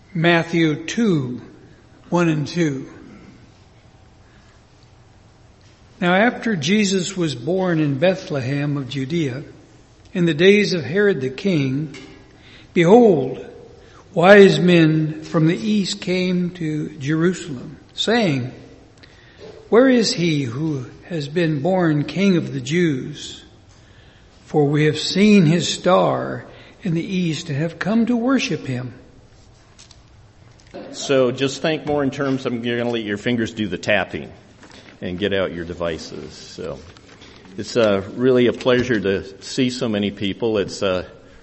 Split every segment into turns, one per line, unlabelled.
Matthew 2, 1 and 2. Now after Jesus was born in Bethlehem of Judea, in the days of Herod the king, behold, wise men from the east came to Jerusalem, saying, Where is he who has been born King of the Jews? For we have seen his star in the east and have come to worship him.
So just think more in terms of you're going to let your fingers do the tapping and get out your devices. So it's really a pleasure to see so many people. It's a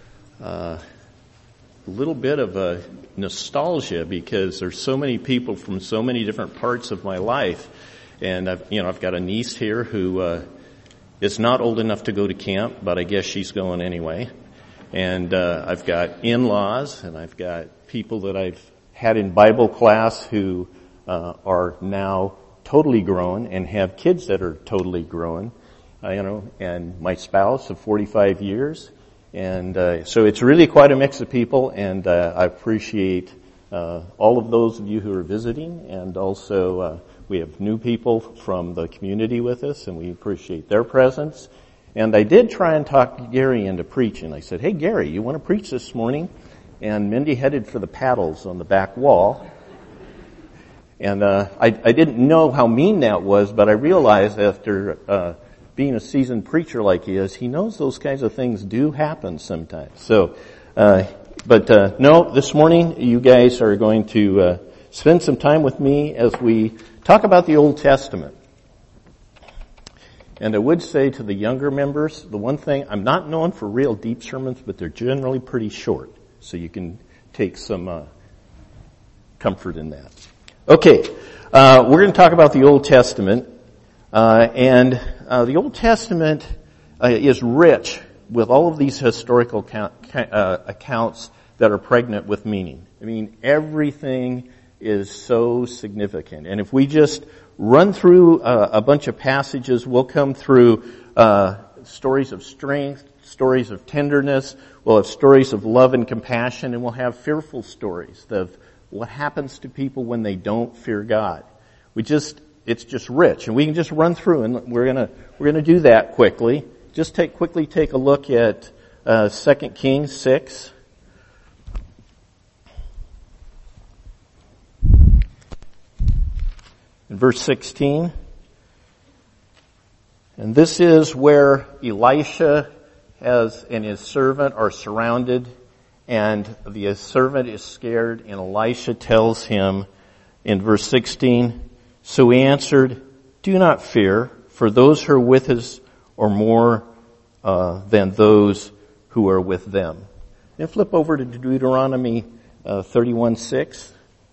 little bit of a nostalgia because there's so many people from so many different parts of my life. And I've got a niece here who is not old enough to go to camp, but I guess she's going anyway. And I've got in-laws, and I've got people that I've had in Bible class who are now totally grown and have kids that are totally grown, and my spouse of 45 years. And so it's really quite a mix of people, and I appreciate all of those of you who are visiting, and also we have new people from the community with us, and we appreciate their presence. And I did try and talk Gary into preaching. I said, hey Gary, you want to preach this morning? And Mindy headed for the paddles on the back wall. And I didn't know how mean that was, but I realized after being a seasoned preacher like he is, he knows those kinds of things do happen sometimes. So, no, this morning you guys are going to spend some time with me as we talk about the Old Testament. And I would say to the younger members, the one thing, I'm not known for real deep sermons, but they're generally pretty short. So you can take some comfort in that. Okay, we're going to talk about the Old Testament. And the Old Testament is rich with all of these historical accounts that are pregnant with meaning. I mean, everything is so significant. And if we just run through a bunch of passages, we'll come through stories of strength, stories of tenderness, we'll have stories of love and compassion, and we'll have fearful stories of what happens to people when they don't fear God. It's just rich, and we can just run through, and we're gonna do that quickly. Just quickly take a look at 2 Kings 6. In verse 16. And this is where Elisha and his servant are surrounded, and the servant is scared, and Elisha tells him in verse 16, So he answered, Do not fear, for those who are with us are more than those who are with them. Then flip over to Deuteronomy 31:6.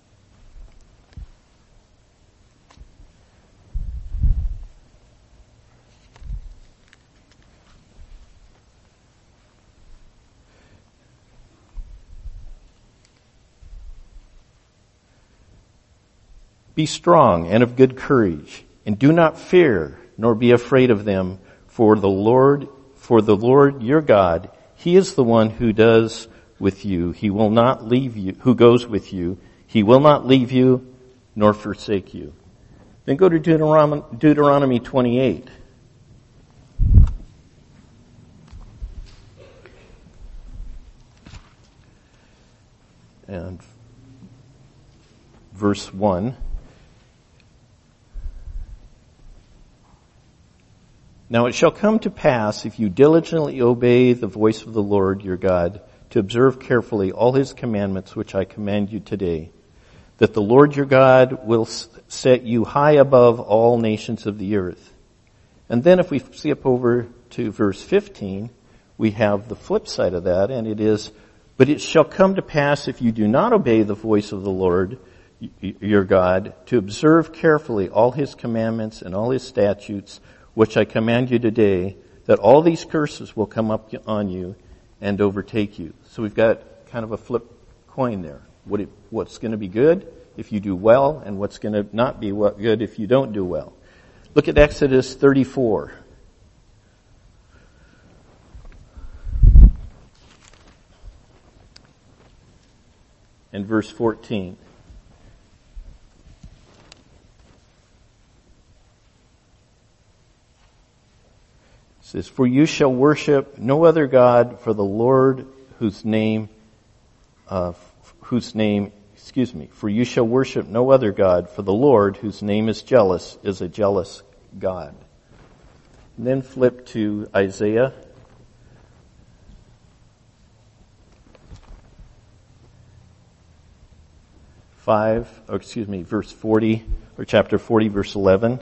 Be strong and of good courage, and do not fear, nor be afraid of them, for the Lord your God, He is the one who does with you. He will not leave you, who goes with you. He will not leave you, nor forsake you. Then go to Deuteronomy 28. And verse 1. Now it shall come to pass, if you diligently obey the voice of the Lord your God, to observe carefully all His commandments which I command you today, that the Lord your God will set you high above all nations of the earth. And then if we skip over to verse 15, we have the flip side of that, and it is, But it shall come to pass, if you do not obey the voice of the Lord your God, to observe carefully all His commandments and all His statutes, which I command you today, that all these curses will come up on you and overtake you. So we've got kind of a flip coin there. What's going to be good if you do well, and what's going to not be good if you don't do well. Look at Exodus 34. and verse 14. It says, for you shall worship no other God, for the Lord for you shall worship no other God, for the Lord, whose name is jealous, is a jealous God. And then flip to Isaiah. Verse 40, or chapter 40, verse 11.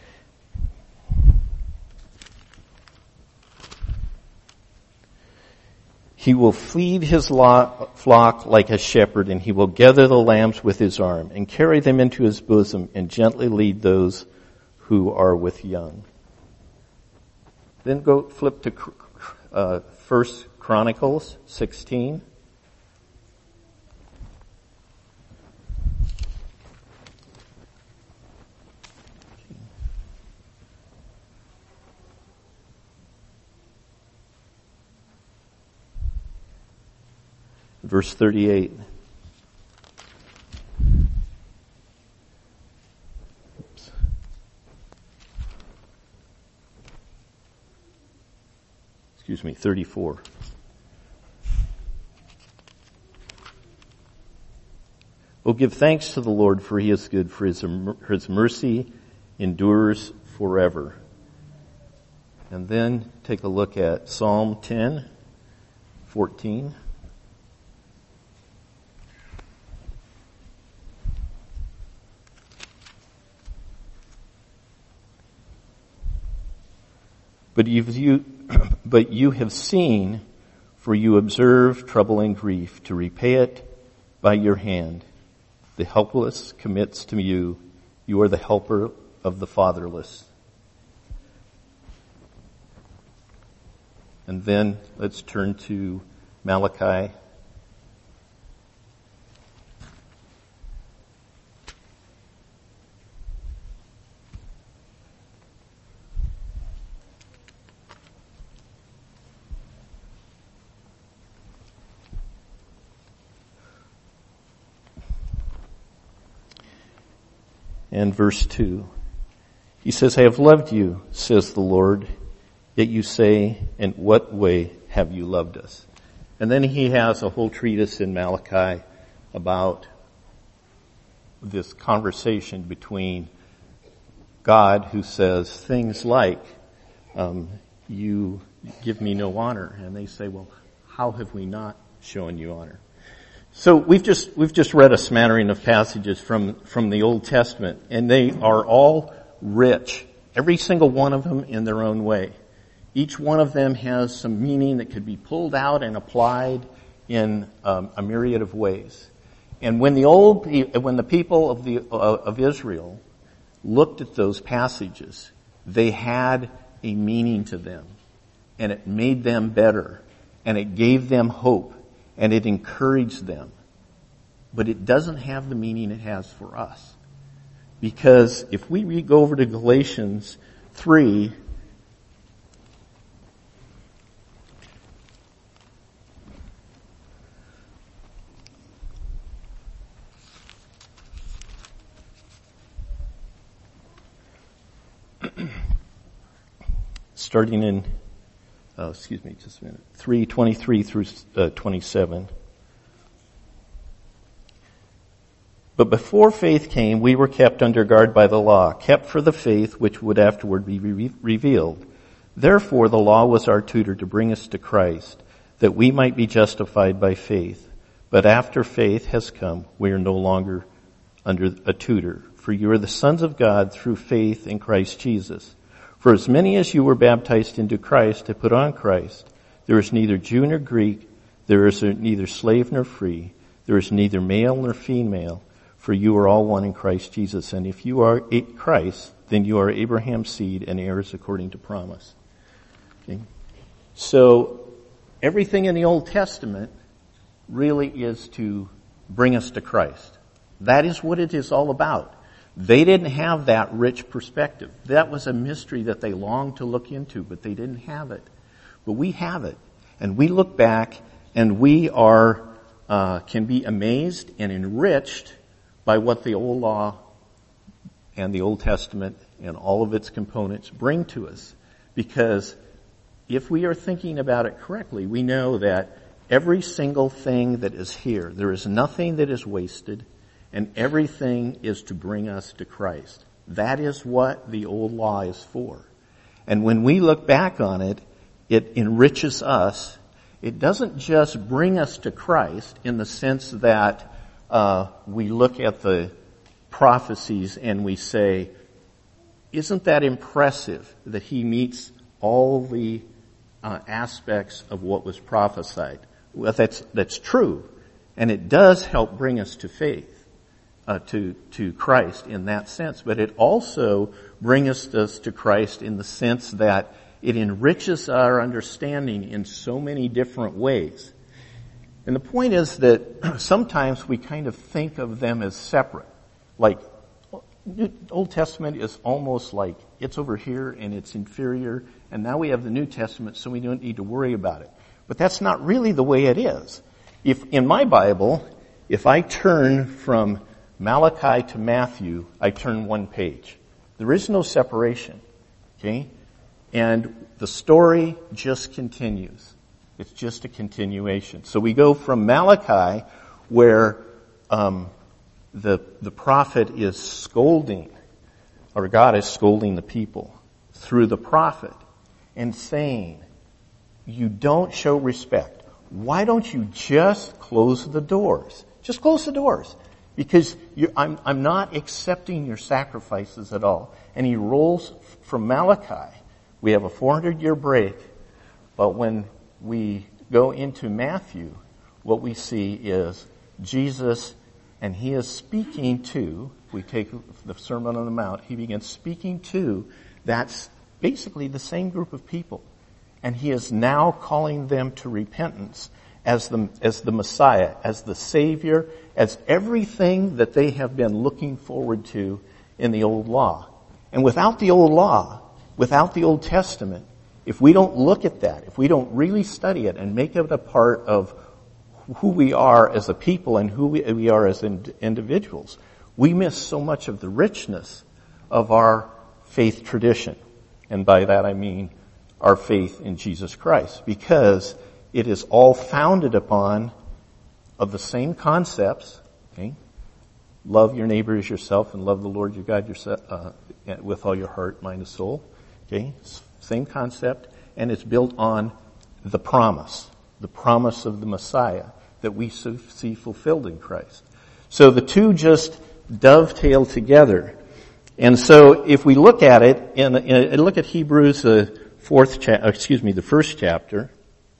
He will feed his flock like a shepherd, and he will gather the lambs with his arm, and carry them into his bosom, and gently lead those who are with young. Then flip to 1 Chronicles 16. Verse 38. Oops. Excuse me, 34. Oh, give thanks to the Lord, for he is good, for his mercy endures forever. And then take a look at Psalm 10:14. But you have seen, for you observe trouble and grief, to repay it by your hand. The helpless commits to you. You are the helper of the fatherless. And then let's turn to Malachi. And verse 2. He says, I have loved you, says the Lord, yet you say, in what way have you loved us? And then he has a whole treatise in Malachi about this conversation between God, who says things like, you give me no honor. And they say, well, how have we not shown you honor? So we've just read a smattering of passages from the Old Testament, and they are all rich, every single one of them in their own way. Each one of them has some meaning that could be pulled out and applied in a myriad of ways. And when the people of Israel looked at those passages, they had a meaning to them, and it made them better, and it gave them hope. And it encouraged them. But it doesn't have the meaning it has for us. Because if we go over to Galatians 3, starting in 3:23 through 27. But before faith came, we were kept under guard by the law, kept for the faith which would afterward be revealed. Therefore the law was our tutor to bring us to Christ, that we might be justified by faith. But after faith has come, we are no longer under a tutor. For you are the sons of God through faith in Christ Jesus. For as many as you were baptized into Christ have put on Christ. There is neither Jew nor Greek, there is neither slave nor free, there is neither male nor female, for you are all one in Christ Jesus. And if you are Christ, then you are Abraham's seed and heirs according to promise. Okay. So everything in the Old Testament really is to bring us to Christ. That is what it is all about. They didn't have that rich perspective. That was a mystery that they longed to look into, but they didn't have it. But we have it. And we look back and we are can be amazed and enriched by what the Old Law and the Old Testament and all of its components bring to us. Because if we are thinking about it correctly, we know that every single thing that is here, there is nothing that is wasted, and everything is to bring us to Christ. That is what the Old Law is for. And when we look back on it, it enriches us. It doesn't just bring us to Christ in the sense that we look at the prophecies and we say, isn't that impressive that he meets all the aspects of what was prophesied? Well, that's true. And it does help bring us to faith, to Christ in that sense. But it also brings us to Christ in the sense that it enriches our understanding in so many different ways. And the point is that sometimes we kind of think of them as separate. Like, Old Testament is almost like it's over here and it's inferior, and now we have the New Testament, so we don't need to worry about it. But that's not really the way it is. If in my Bible, if I turn from Malachi to Matthew, I turn one page. There is no separation. Okay? And the story just continues. It's just a continuation. So we go from Malachi, where the prophet is scolding, or God is scolding the people through the prophet and saying, you don't show respect. Why don't you just close the doors? Just close the doors. Because I'm not accepting your sacrifices at all. And he rolls from Malachi. We have a 400-year break, but when we go into Matthew, what we see is Jesus, and he is speaking to, we take the Sermon on the Mount, he begins speaking to, that's basically the same group of people. And he is now calling them to repentance as the Messiah, as the Savior, as everything that they have been looking forward to in the Old Law. And without the Old Law, without the Old Testament, if we don't look at that, if we don't really study it and make it a part of who we are as a people and who we are as individuals, we miss so much of the richness of our faith tradition. And by that I mean our faith in Jesus Christ, because it is all founded upon of the same concepts. Okay? Love your neighbor as yourself and love the Lord your God yourself, with all your heart, mind, and soul. Okay? Same concept, and it's built on the promise of the Messiah that we see fulfilled in Christ. So the two just dovetail together. And so if we look at it, and look at Hebrews, the first chapter.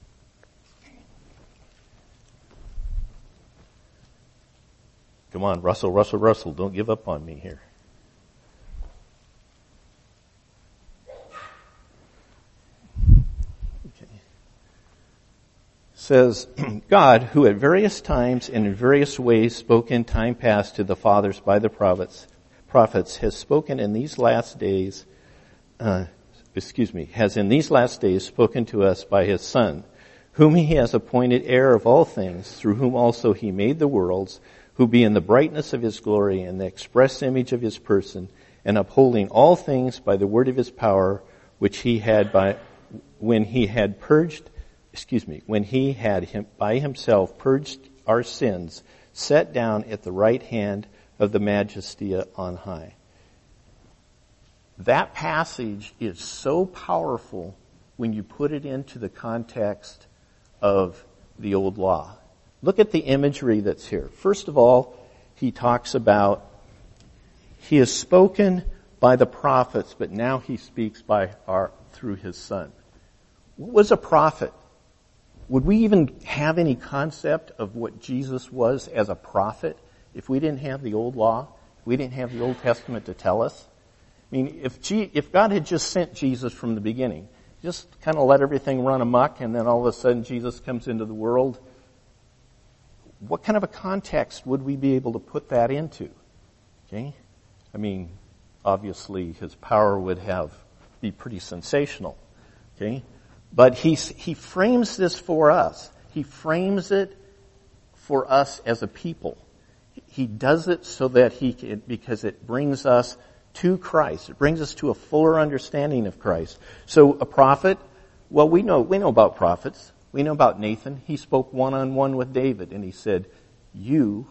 Come on, Russell, don't give up on me here. Says, God, who at various times and in various ways spoke in time past to the fathers by the prophets, has spoken in these last days, has in these last days spoken to us by his Son, whom he has appointed heir of all things, through whom also he made the worlds, who being the brightness of his glory and the express image of his person, and upholding all things by the word of his power, which he had when he had by himself purged our sins, set down at the right hand of the majesty on high. That passage is so powerful when you put it into the context of the Old Law. Look at the imagery that's here. First of all, he talks about he has spoken by the prophets, but now he speaks through his Son. What was a prophet? Would we even have any concept of what Jesus was as a prophet if we didn't have the Old Law? If we didn't have the Old Testament to tell us? I mean, if God had just sent Jesus from the beginning, just kind of let everything run amok, and then all of a sudden Jesus comes into the world, what kind of a context would we be able to put that into? Okay? I mean, obviously his power would be pretty sensational. Okay? But he frames this for us. He frames it for us as a people. He does it so that because it brings us to Christ. It brings us to a fuller understanding of Christ. So a prophet, well, we know about prophets. We know about Nathan. He spoke one-on-one with David, and he said, you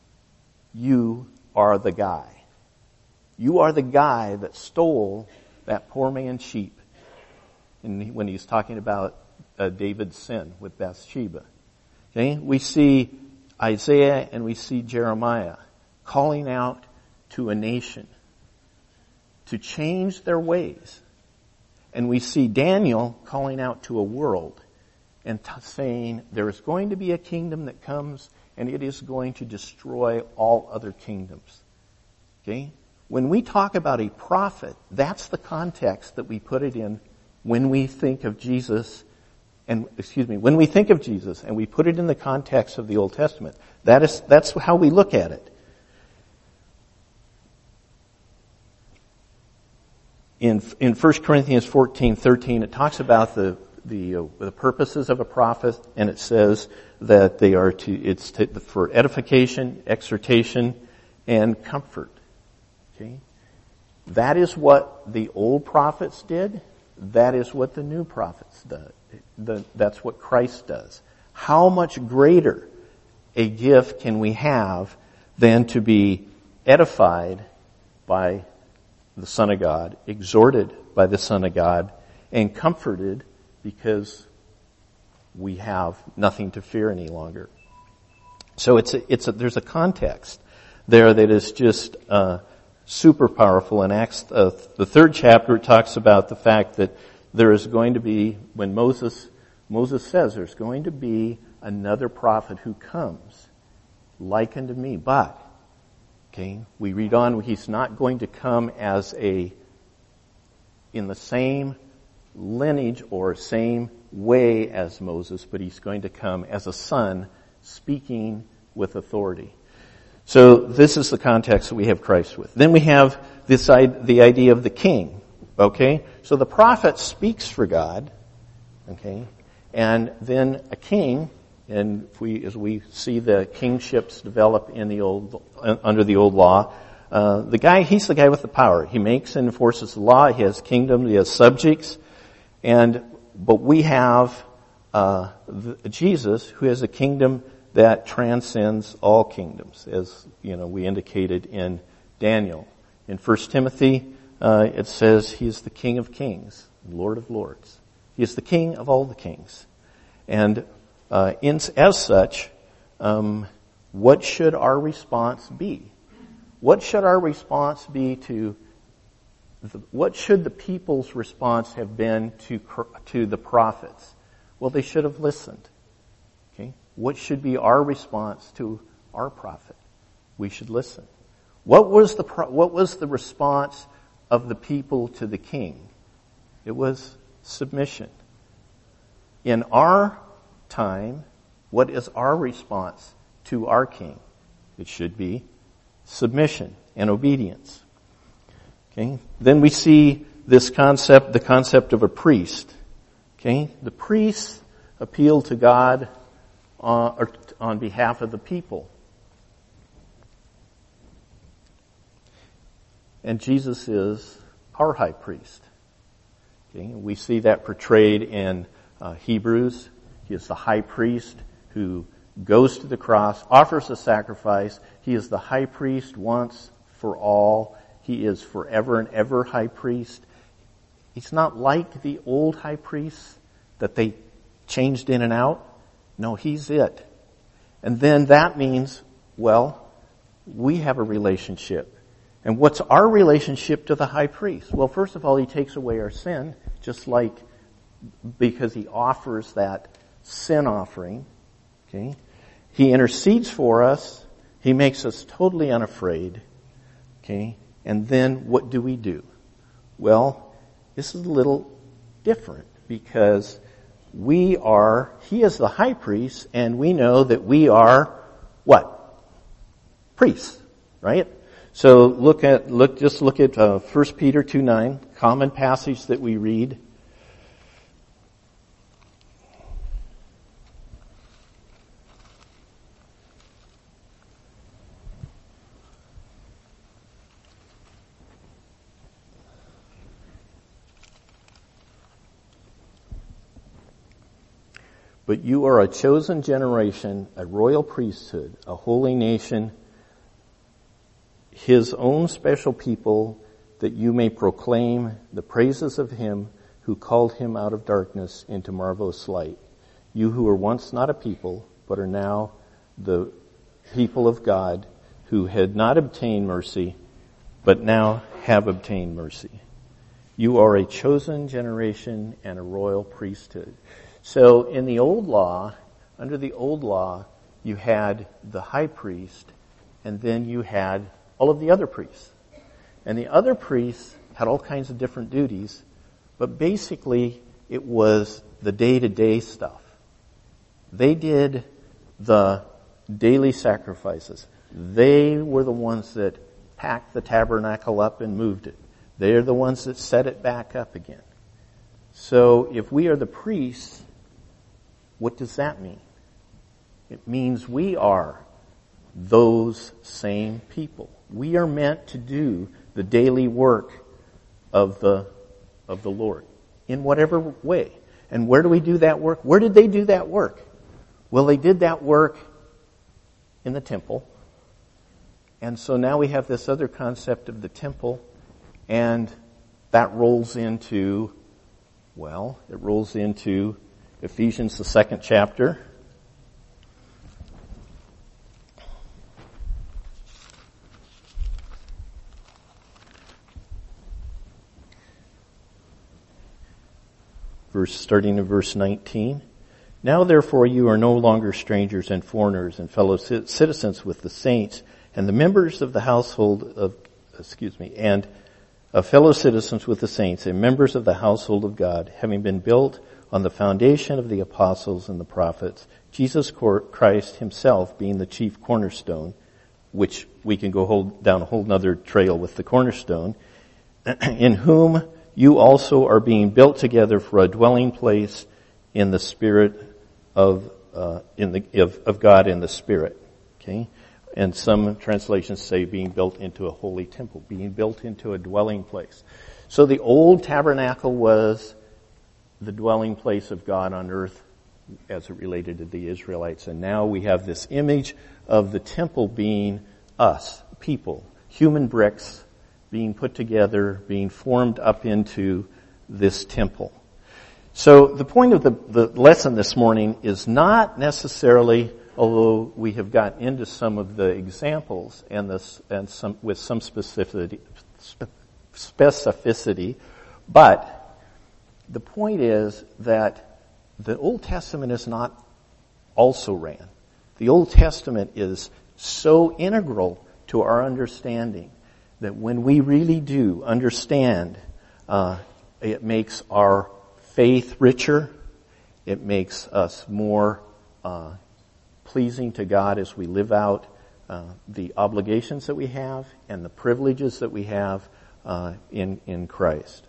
are the guy. You are the guy that stole that poor man's sheep. And when he's talking about David's sin with Bathsheba. Okay? We see Isaiah and we see Jeremiah calling out to a nation to change their ways. And we see Daniel calling out to a world and saying there is going to be a kingdom that comes and it is going to destroy all other kingdoms. Okay? When we talk about a prophet, that's the context that we put it in when we think of Jesus when we think of Jesus and we put it in the context of the Old Testament. That's how we look at it. In 1 Corinthians 14:13, it talks about the purposes of a prophet, and it says that they are for edification, exhortation, and comfort. Okay? That is what the old prophets did. That is what the new prophets did. That's what Christ does. How much greater a gift can we have than to be edified by the Son of God, exhorted by the Son of God, and comforted because we have nothing to fear any longer. So there's a context there that is just super powerful. In Acts, the 3rd chapter, it talks about the fact that there is going to be, when Moses says there's going to be another prophet who comes like unto me, but, okay, we read on, he's not going to come in the same lineage or same way as Moses, but he's going to come as a son speaking with authority. So this is the context that we have Christ with. Then we have the idea of the king. Okay? So the prophet speaks for God. Okay? And then a king, and as we see the kingships develop under the old law, he's the guy with the power. He makes and enforces the law. He has kingdom. He has subjects. But we have Jesus, who has a kingdom that transcends all kingdoms, as we indicated in Daniel. In 1 Timothy, it says he is the King of kings, Lord of lords. He is the King of all the kings. And as such, what should our response be? What should our response be what should the people's response have been to the prophets? Well, they should have listened. Okay? What should be our response to our prophet? We should listen. What was the response of the people to the king? It was submission. In our time, what is our response to our king? It should be submission and obedience. Okay? Then we see the concept of a priest. Okay? The priests appeal to God on behalf of the people. And Jesus is our high priest. Okay? We see that portrayed in Hebrews. He is the high priest who goes to the cross, offers a sacrifice. He is the high priest once for all. He is forever and ever high priest. He's not like the old high priests that they changed in and out. No, he's it. And then that means, we have a relationship. And what's our relationship to the high priest? Well, first of all, he takes away our sin, because he offers that sin offering. Okay? He intercedes for us. He makes us totally unafraid. Okay? And then what do? Well, this is a little different because he is the high priest, and we know that we are what? Priests, right? So look at 1 Peter 2:9, common passage that we read. But you are a chosen generation, a royal priesthood, a holy nation, his own special people, that you may proclaim the praises of him who called him out of darkness into marvelous light. You who were once not a people, but are now the people of God, who had not obtained mercy, but now have obtained mercy. You are a chosen generation and a royal priesthood. So in the old law, under the old law, you had the high priest, and then you had all of the other priests. And the other priests had all kinds of different duties, but basically it was the day-to-day stuff. They did the daily sacrifices. They were the ones that packed the tabernacle up and moved it. They're the ones that set it back up again. So if we are the priests, what does that mean? It means we are those same people. We are meant to do the daily work of the Lord in whatever way. And where do we do that work? Where did they do that work? Well, they did that work in the temple. And so now we have this other concept of the temple, and that rolls into, it rolls into Ephesians, the 2nd chapter. Starting in verse 19. Now therefore you are no longer strangers and foreigners and fellow citizens with the saints and the members of the household of, and fellow citizens with the saints and members of the household of God, having been built on the foundation of the apostles and the prophets, Jesus Christ himself being the chief cornerstone, which we can go down a whole nother trail with the cornerstone, in whom you also are being built together for a dwelling place in the Spirit of God in the Spirit. Okay? And some translations say being built into a holy temple, being built into a dwelling place. So the old tabernacle was the dwelling place of God on earth as it related to the Israelites. And now we have this image of the temple being us, people, human bricks, being put together, being formed up into this temple. So the point of the lesson this morning is not necessarily, although we have gotten into some of the examples with some specificity, but the point is that the Old Testament is not also ran. The Old Testament is so integral to our understanding that when we really do understand, it makes our faith richer. It makes us more pleasing to God as we live out the obligations that we have and the privileges that we have in Christ.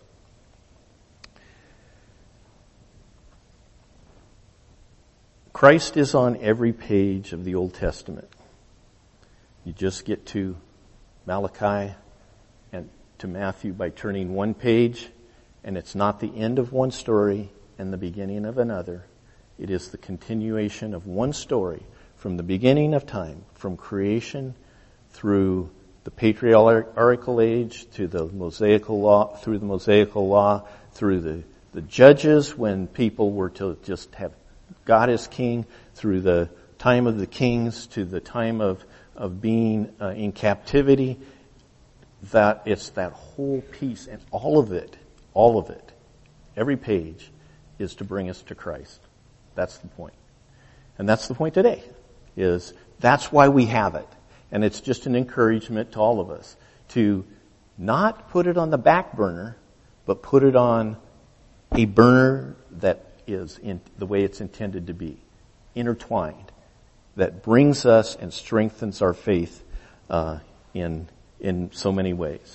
Christ is on every page of the Old Testament. You just get to Malachi and to Matthew by turning one page, and it's not the end of one story and the beginning of another. It is the continuation of one story from the beginning of time, from creation through the patriarchal age to the Mosaical law, through the Mosaical law, through the judges when people were to just have God as king, through the time of the kings to the time of being in captivity. That it's that whole piece, and all of it, every page is to bring us to Christ. That's the point. And that's the point today, is that's why we have it. And it's just an encouragement to all of us to not put it on the back burner, but put it on a burner that is in the way it's intended to be, intertwined, that brings us and strengthens our faith in so many ways.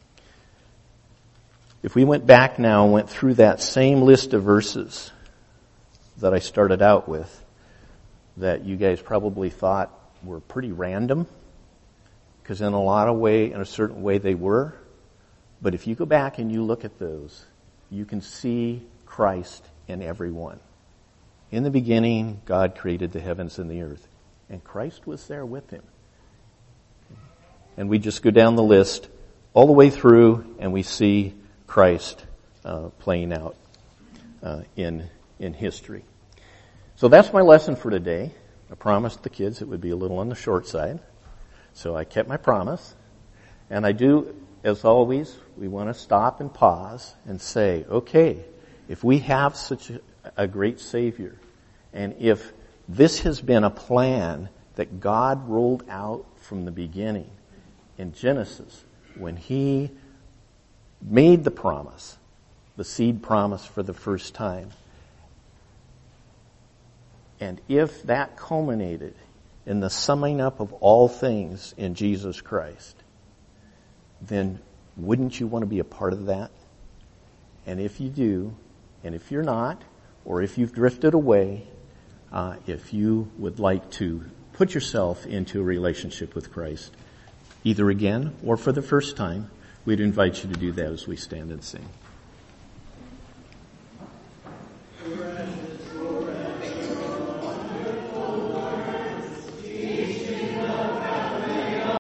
If we went back now and went through that same list of verses that I started out with, that you guys probably thought were pretty random, because in a certain way they were. But if you go back and you look at those, you can see Christ in every one. In the beginning, God created the heavens and the earth. And Christ was there with him. And we just go down the list all the way through, and we see Christ playing out in history. So that's my lesson for today. I promised the kids it would be a little on the short side. So I kept my promise. And I do, as always, we want to stop and pause and say, okay, if we have such a great Savior, and if this has been a plan that God rolled out from the beginning in Genesis, when He made the promise, the seed promise for the first time, and if that culminated in the summing up of all things in Jesus Christ, then wouldn't you want to be a part of that? And if you do, and if you're not, or if you've drifted away, if you would like to put yourself into a relationship with Christ, either again or for the first time, we'd invite you to do that as we stand and sing.